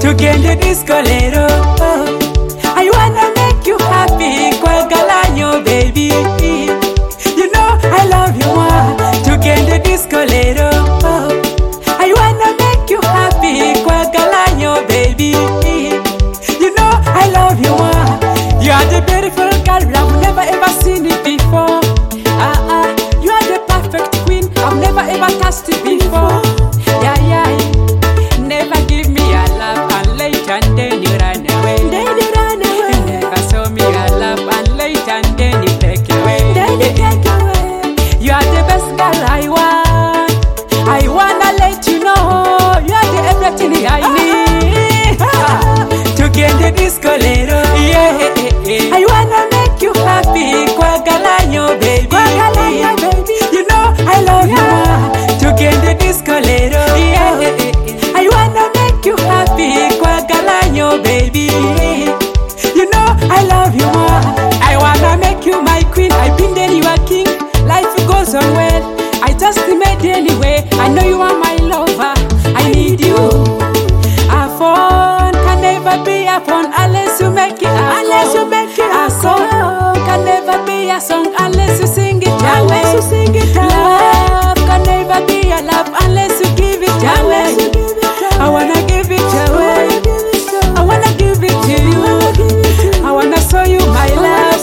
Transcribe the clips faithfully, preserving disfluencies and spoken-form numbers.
tugende disco lero. I wanna make you happy, kwagalanyo baby. You know I love you more, tugende disco lero. I wanna make you happy, kwagalanyo baby. You know I love you more. You are the beautiful girl, I've never ever seen it before. Ah ah, you are the perfect queen, I've never ever touched it before. Yeah yeah, never give me a love and later and then you run away. Then you run away. You never show me a love and later and then you take away. Then you take away. You are the best girl I want. I wanna let you know you are the everything I need. Tugende disco lero. Yeah. I wanna make you happy, kwagalanyo baby. Kwagalanyo baby. You know I love you more. Tugende disco lero. Yeah. I wanna make you happy, kwagalanyo baby. You know I love you more. I wanna make you my queen. I've been then you are king. Life goes on well. I just made anyway. I know you are my lover. I need you. A phone can never be a phone unless you make it a unless you make it a song. Can never be a song unless you sing it away. Unless you sing it away. Love can never be a love unless you give it away. I wanna give it away. I wanna give it to you. I wanna show you my love.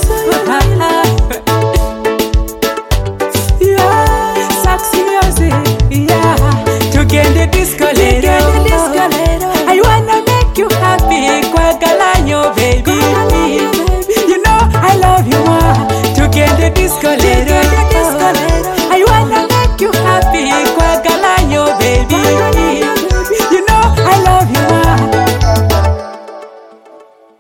Yeah, sexy music. Yeah, tugende disco lero. I wanna make you happy, kwagalanyo baby. You know I love you more. Tugende disco lero.